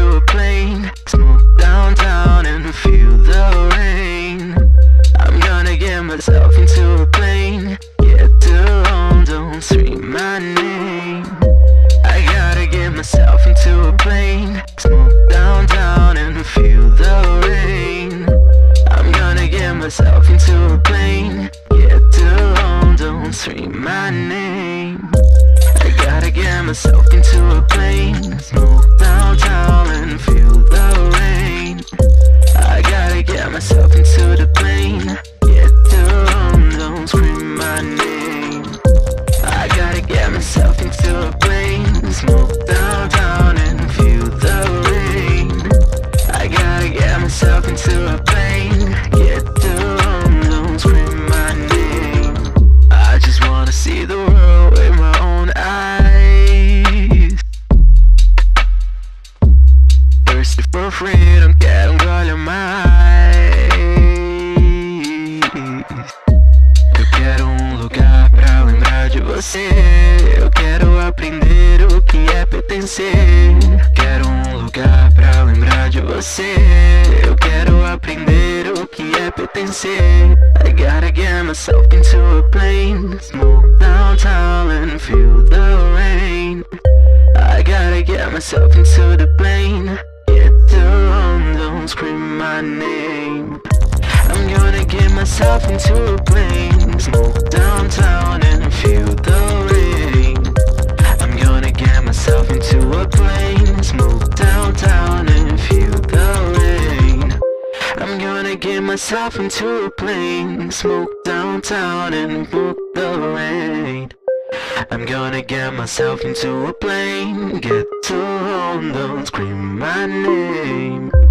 into a plane, smoke downtown and feel the rain. I'm gonna get myself into a plane, get to home, don't scream my name. I gotta get myself into a plane, smoke downtown and feel the rain. I'm gonna get myself into a plane, get to home, don't scream my name. I gotta get myself into a plane, smoke downtown and feel the rain. I gotta get myself into the plane, get to home, don't scream my name. I gotta get myself into a plane, smoke downtown and feel the rain. I gotta get myself into a plane, get to home, don't scream my name. I just wanna see the world with my own eyes. Thirsty for freedom, quero olhar mais. Eu quero lugar pra lembrar de você. Eu quero aprender o que é pertencer. Quero lugar pra lembrar de você. Eu quero aprender o que é pertencer. I gotta get myself into a plane, smoke downtown and feel the rain. I gotta get myself into the plane, get to home, don't scream my name. I'm gonna get myself into a plane, smoke downtown and feel the rain. I'm gonna get myself into a plane, smoke downtown and feel the rain. I'm gonna get myself into a plane, smoke downtown and book the rain. I'm gonna get myself into a plane, get to home, don't scream my name.